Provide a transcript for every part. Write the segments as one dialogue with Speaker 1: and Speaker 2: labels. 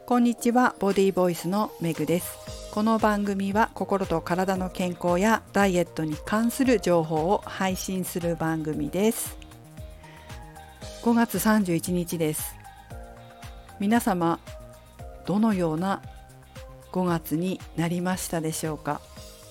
Speaker 1: こんにちは、ボディーボイスのメグです。この番組は心と体の健康やダイエットに関する情報を配信する番組です。5月31日です。皆様、どのような5月になりましたでしょうか。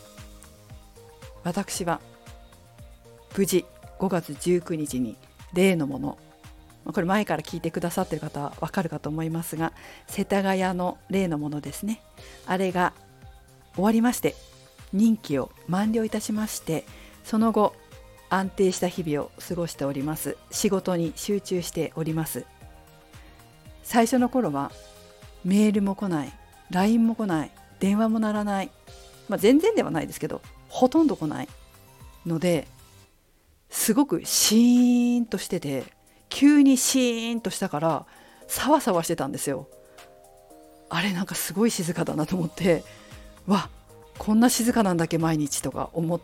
Speaker 1: 私は無事5月19日に例のもの、これ前から聞いてくださっている方はわかるかと思いますが、世田谷の例のものですね、あれが終わりまして、任期を満了いたしまして、その後安定した日々を過ごしております。仕事に集中しております。最初の頃はメールも来ない、 LINE も来ない、電話も鳴らない、全然ではないですけどほとんど来ないので、すごくシーンとしてて、急にシーンとしたからサワサワしてたんですよ。あれ、なんかすごい静かだなと思って、こんな静かなんだっけ毎日とか思って、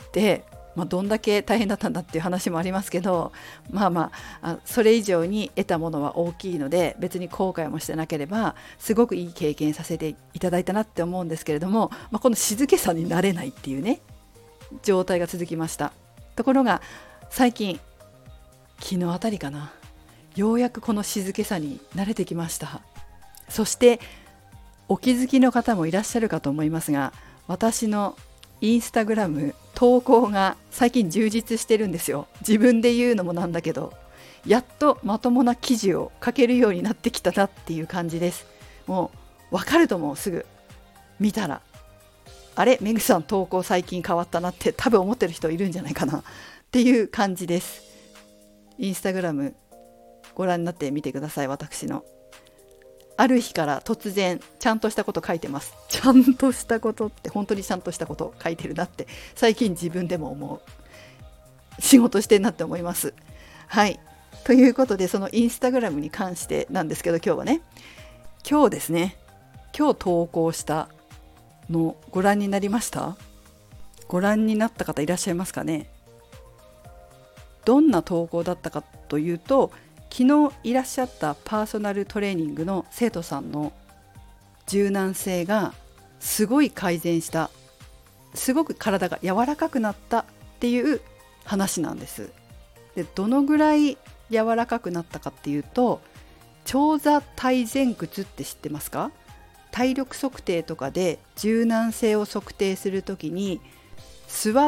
Speaker 1: どんだけ大変だったんだっていう話もありますけど、それ以上に得たものは大きいので、別に後悔もしてなければすごくいい経験させていただいたなって思うんですけれども、この静けさに慣れないっていうね状態が続きました。ところが最近、昨日あたりかな、ようやくこの静けさに慣れてきました。そしてお気づきの方もいらっしゃるかと思いますが、私のインスタグラム投稿が最近充実してるんですよ。自分で言うのもなんだけど、やっとまともな記事を書けるようになってきたなっていう感じです。もう分かると思う。すぐ見たら、あれ、メグさん投稿最近変わったなって多分思ってる人いるんじゃないかなっていう感じです。インスタグラムご覧になってみてください。私のある日から突然ちゃんとしたこと書いてます。ちゃんとしたことって本当にちゃんとしたこと書いてるなって最近自分でも思う。仕事してんなって思います。はい、ということで、そのインスタグラムに関してなんですけど、今日ですね、今日投稿したのご覧になりました？ご覧になった方いらっしゃいますかね。どんな投稿だったかというと、昨日いらっしゃったパーソナルトレーニングの生徒さんの柔軟性がすごい改善した、すごく体が柔らかくなったっていう話なんです。で、どのぐらい柔らかくなったかっていうと、長座体前屈って知ってますか？体力測定とかで柔軟性を測定するときに、座って、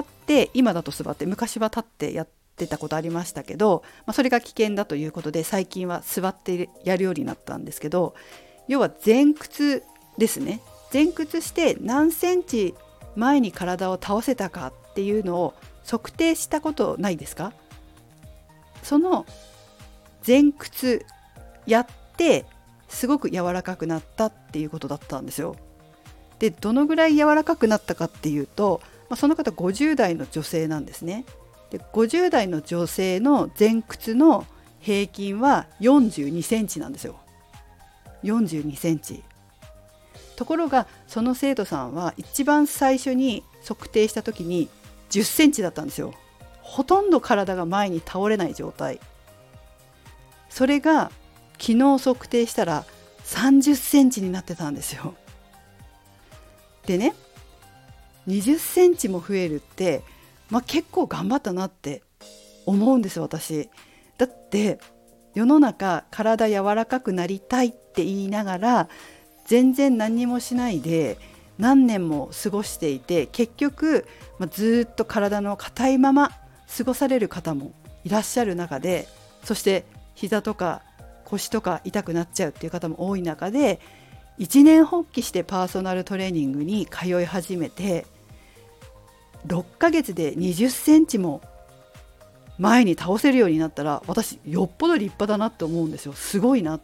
Speaker 1: 今だと座って、昔は立ってやってたことありましたけど、それが危険だということで最近は座ってやるようになったんですけど、要は前屈ですね。前屈して何センチ前に体を倒せたかっていうのを測定したことないですか？その前屈やってすごく柔らかくなったっていうことだったんですよ。で、どのぐらい柔らかくなったかっていうと、その方50代の女性なんですね。で、50代の女性の前屈の平均は42センチなんですよ。42センチ。ところがその生徒さんは一番最初に測定した時に10センチだったんですよ。ほとんど体が前に倒れない状態。それが昨日測定したら30センチになってたんですよ。でね、20センチも増えるって、結構頑張ったなって思うんですよ、私。だって世の中、体柔らかくなりたいって言いながら全然何もしないで何年も過ごしていて、結局、ずっと体の硬いまま過ごされる方もいらっしゃる中で、そして膝とか腰とか痛くなっちゃうっていう方も多い中で、一年発起してパーソナルトレーニングに通い始めて、6ヶ月で20センチも前に倒せるようになったら、私よっぽど立派だなって思うんですよ。すごいなって。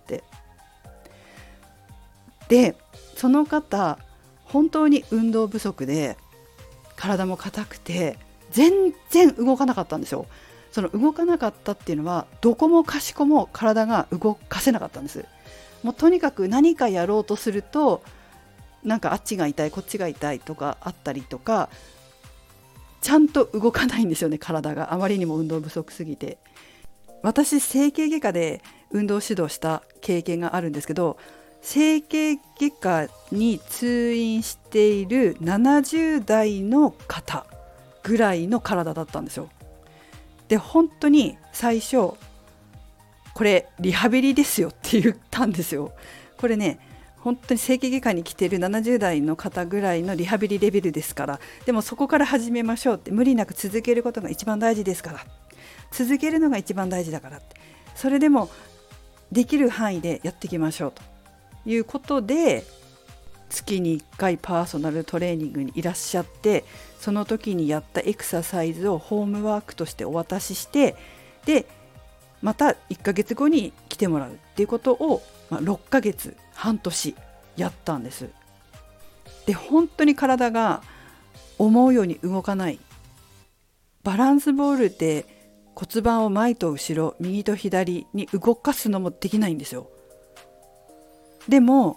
Speaker 1: で、その方本当に運動不足で体も硬くて全然動かなかったんですよ。その動かなかったっていうのは、どこもかしこも体が動かせなかったんです。もうとにかく何かやろうとすると、なんかあっちが痛いこっちが痛いとかあったりとか、ちゃんと動かないんですよね、体が。あまりにも運動不足すぎて。私、整形外科で運動指導した経験があるんですけど、 整形外科に通院している70代の方ぐらいの体だったんですよ。で本当に最初これリハビリですよって言ったんですよ。これね本当に整形外科に来ている70代の方ぐらいのリハビリレベルですから、でもそこから始めましょうって、無理なく続けることが一番大事ですから、続けるのが一番大事だからって、それでもできる範囲でやっていきましょうということで、月に1回パーソナルトレーニングにいらっしゃって、その時にやったエクササイズをホームワークとしてお渡しして、でまた1ヶ月後に来てもらうっていうことを、6ヶ月半年やったんです。で本当に体が思うように動かない、バランスボールで骨盤を前と後ろ右と左に動かすのもできないんですよ。でも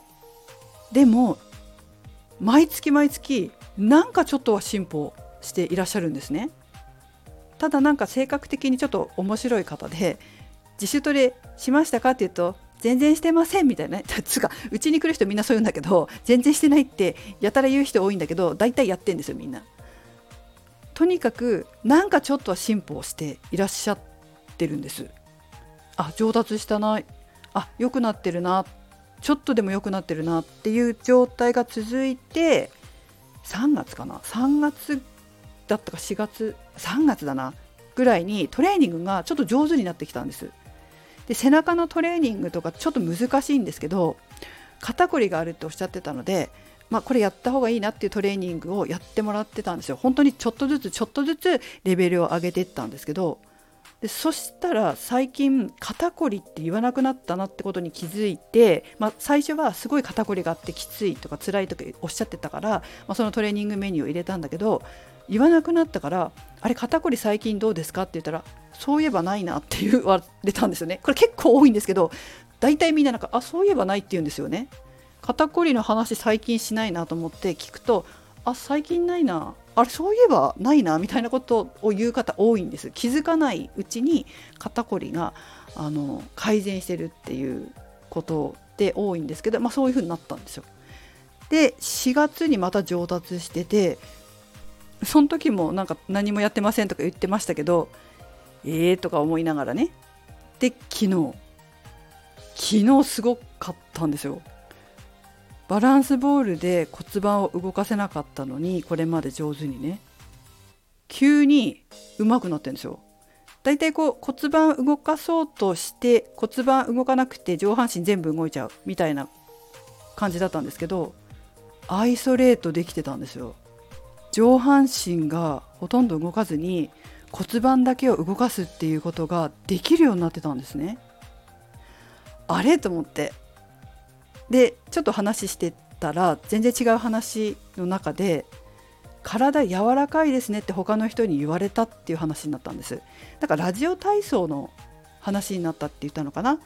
Speaker 1: 毎月なんかちょっとは進歩していらっしゃるんですね。ただなんか性格的にちょっと面白い方で、自主トレしましたかって言うと全然してませんみたいなね。つかうちに来る人みんなそう言うんだけど、全然してないってやたら言う人多いんだけど、大体やってんですよみんな。とにかくなんかちょっとは進歩をしていらっしゃってるんです。あ、上達したな、あ、良くなってるな、ちょっとでも良くなってるなっていう状態が続いて、3月かな、3月だったか4月、3月だなぐらいにトレーニングがちょっと上手になってきたんです。で背中のトレーニングとかちょっと難しいんですけど、肩こりがあるっておっしゃってたので、これやった方がいいなっていうトレーニングをやってもらってたんですよ。本当にちょっとずつレベルを上げていったんですけど、でそしたら最近肩こりって言わなくなったなってことに気づいて、最初はすごい肩こりがあってきついとか辛いとかおっしゃってたから、そのトレーニングメニューを入れたんだけど、言わなくなったから、あれ肩こり最近どうですかって言ったら、そういえばないなって言われたんですよね。これ結構多いんですけど、大体みんなそういえばないって言うんですよね。肩こりの話最近しないなと思って聞くと、最近ないな、あれそういえばないなみたいなことを言う方多いんです。気づかないうちに肩こりが改善してるっていうことで多いんですけど、そういう風になったんですよ。で4月にまた上達してて、その時も何もやってませんとか言ってましたけど、とか思いながらね。で昨日すごかったんですよ。バランスボールで骨盤を動かせなかったのに、これまで上手にね、急に上手くなってるんですよ。だいたい骨盤動かそうとして骨盤動かなくて上半身全部動いちゃうみたいな感じだったんですけど、アイソレートできてたんですよ。上半身がほとんど動かずに骨盤だけを動かすっていうことができるようになってたんですね。あれと思って、でちょっと話してたら全然違う話の中で、体柔らかいですねって他の人に言われたっていう話になったんです。だからラジオ体操の話になったって言ったのかな。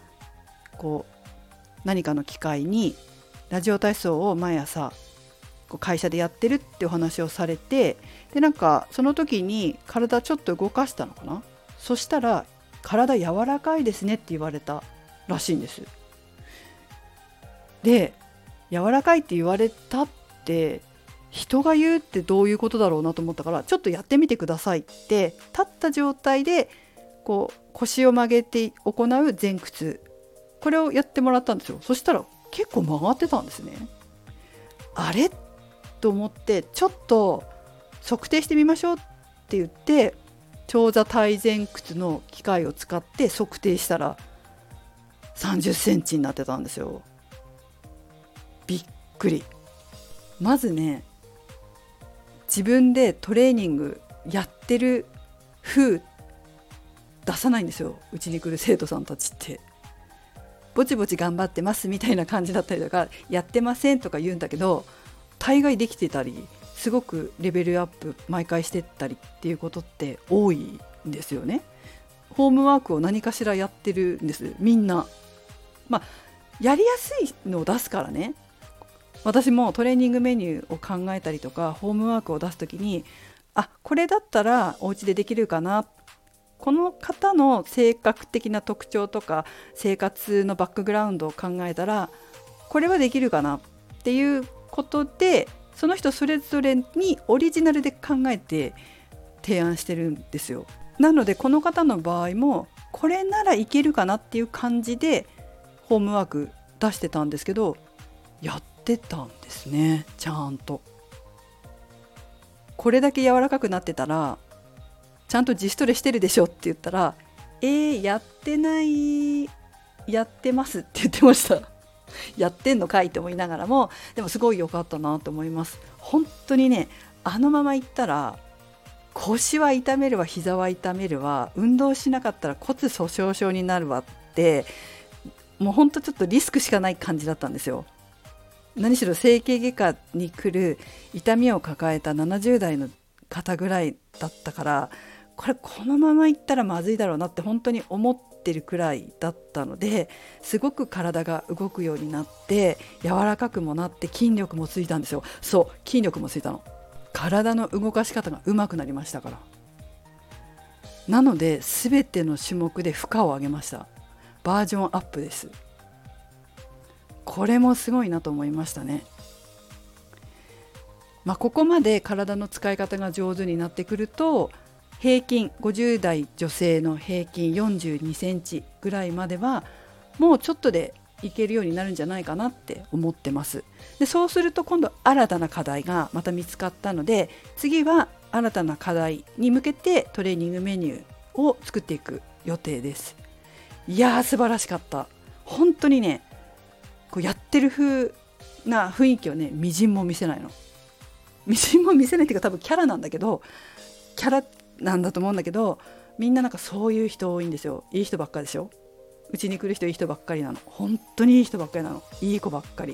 Speaker 1: 何かの機会にラジオ体操を毎朝会社でやってるってお話をされて、でその時に体ちょっと動かしたのかな。そしたら体柔らかいですねって言われたらしいんです。で柔らかいって言われたって人が言うってどういうことだろうなと思ったから、ちょっとやってみてくださいって立った状態で腰を曲げて行う前屈、これをやってもらったんですよ。そしたら結構曲がってたんですね。あれと思って、ちょっと測定してみましょうって言って長座体前屈の機械を使って測定したら30センチになってたんですよ。びっくり。まずね、自分でトレーニングやってる風出さないんですよ。うちに来る生徒さんたちってぼちぼち頑張ってますみたいな感じだったりとか、やってませんとか言うんだけど、大概できてたりすごくレベルアップ毎回してったりっていうことって多いんですよね。ホームワークを何かしらやってるんですみんな。やりやすいのを出すからね。私もトレーニングメニューを考えたりとかホームワークを出すときに、これだったらお家でできるかな、この方の性格的な特徴とか生活のバックグラウンドを考えたらこれはできるかなっていうことで、その人それぞれにオリジナルで考えて提案してるんですよ。なのでこの方の場合もこれならいけるかなっていう感じでホームワーク出してたんですけど、やってたんですね。ちゃんとこれだけ柔らかくなってたらちゃんと自主トレしてるでしょって言ったら、やってない、やってますって言ってましたやってんのかいと思いながらも、でもすごい良かったなと思います。本当にね、あのままいったら腰は痛めるわ、膝は痛めるわ、運動しなかったら骨粗しょう症になるわって、もう本当ちょっとリスクしかない感じだったんですよ。何しろ整形外科に来る痛みを抱えた70代の方ぐらいだったから、このままいったらまずいだろうなって本当に思ってるくらいだったので、すごく体が動くようになって柔らかくもなって筋力もついたんですよ。そう、筋力もついたの。体の動かし方が上手くなりましたから。なので全ての種目で負荷を上げました。バージョンアップです。これもすごいなと思いましたね。ここまで体の使い方が上手になってくると、平均50代女性の平均42センチぐらいまではもうちょっとでいけるようになるんじゃないかなって思ってます。でそうすると今度新たな課題がまた見つかったので、次は新たな課題に向けてトレーニングメニューを作っていく予定です。いやー素晴らしかった。本当にね、こうやってる風な雰囲気をね、みじんも見せないの。みじんも見せないっていうか、多分キャラなんだけど、キャラなんだと思うんだけど、みんななんかそういう人多いんですよ。いい人ばっかりでしょ。うちに来る人いい人ばっかりなの。本当にいい人ばっかりなの。いい子ばっかり。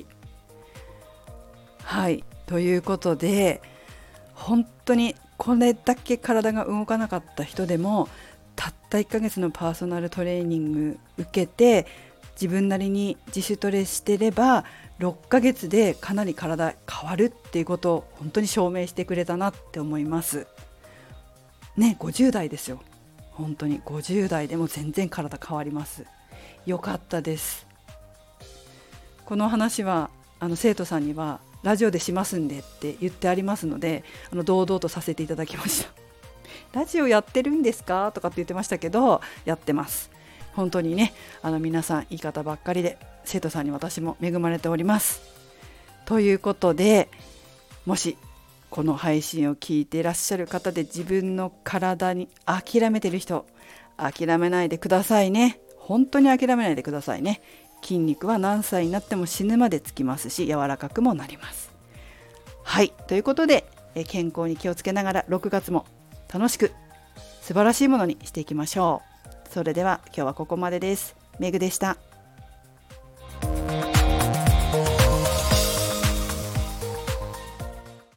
Speaker 1: はい、ということで、本当にこれだけ体が動かなかった人でも、たった1ヶ月のパーソナルトレーニング受けて自分なりに自主トレしてれば6ヶ月でかなり体変わるっていうことを本当に証明してくれたなって思いますね。50代ですよ。本当に50代でも全然体変わります。よかったです。この話は生徒さんにはラジオでしますんでって言ってありますので、堂々とさせていただきましたラジオやってるんですかとかって言ってましたけど、やってます。本当にね、皆さんいい方ばっかりで、生徒さんに私も恵まれております。ということで、もしこの配信を聞いていらっしゃる方で自分の体に諦めてる人、諦めないでくださいね。本当に諦めないでくださいね。筋肉は何歳になっても死ぬまでつきますし、柔らかくもなります。はい、ということで健康に気をつけながら6月も楽しく素晴らしいものにしていきましょう。それでは今日はここまでです。めぐでした。